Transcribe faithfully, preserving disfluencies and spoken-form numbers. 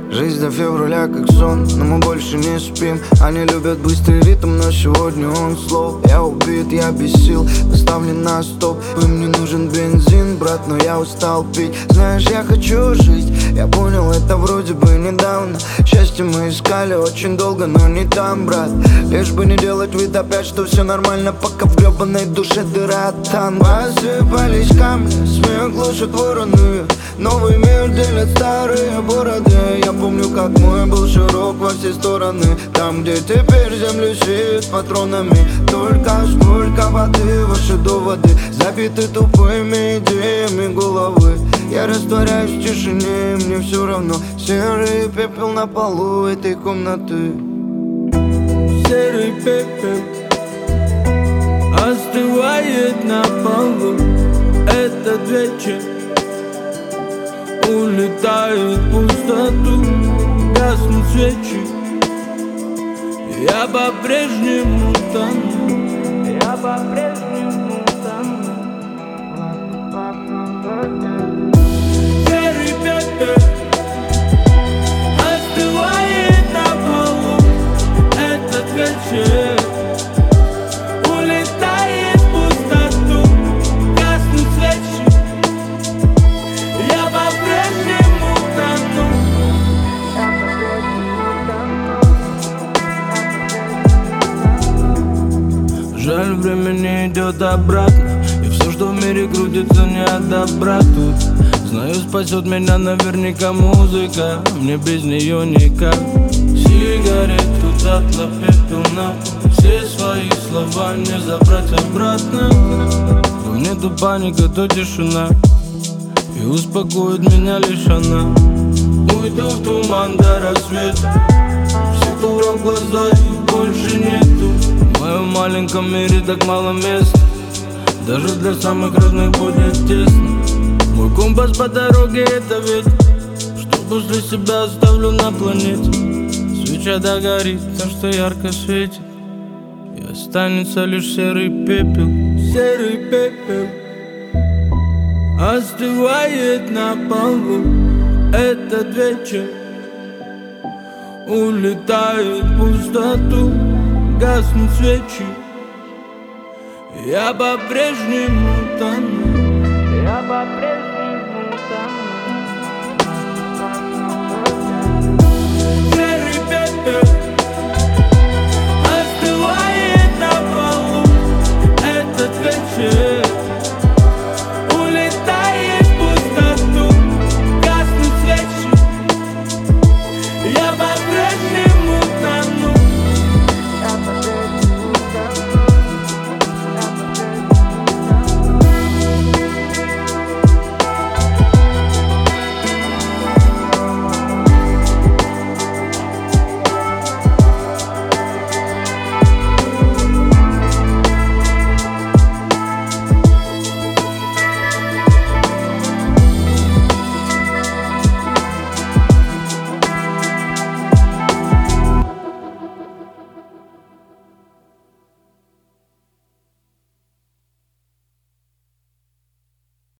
Жизнь до февраля как сон, но мы больше не спим. Они любят быстрый ритм, но сегодня он слов. Я убит, я без сил, поставлен на стоп. Им мне нужен бензин, брат, но я устал пить. Знаешь, я хочу жить, я понял это вроде бы недавно. Счастье мы искали очень долго, но не там, брат. Лишь бы не делать вид опять, что все нормально, пока в гребаной душе дыра от танка. Посыпались камни, смех глушат вороны. Новый мир делят старые бороды. Я помню, как мой был широк во все стороны. Там, где теперь землю сеют патронами. Только сколько воды, ваши доводы забиты тупыми идеями головы. Я растворяюсь в тишине, и мне все равно. Серый пепел на полу этой комнаты. Серый пепел остывает на полу. Этот вечер улетает в пустоту, гаснут свечи. Я по-прежнему тону, я по-прежнему тону. Серый пепел остывает на полу. Этот вечер улетает в пустоту, гаснут свечи. Я по-прежнему тону. Жаль, время не идет обратно, и все, что в мире крутится, не от добра тут. Знаю, спасет меня наверняка музыка, мне без нее никак. Сигарету дотла, пепел на пол. Все свои слова не забрать обратно. Во мне то паника, то тишина, и успокоит меня лишь она. Уйду в туман до рассвета, стекло в глаза, их больше нету. В моем маленьком мире так мало места, даже для самых разных будет тесно. Мой компас по дороге это ветер, что после себя оставлю на планете. Свеча догорит, то что ярко светит, и останется лишь серый пепел. Серый пепел остывает на полу. Этот вечер улетает в пустоту, гаснут свечи. Я по-прежнему тону, я по-прежнему тону. Серый пепел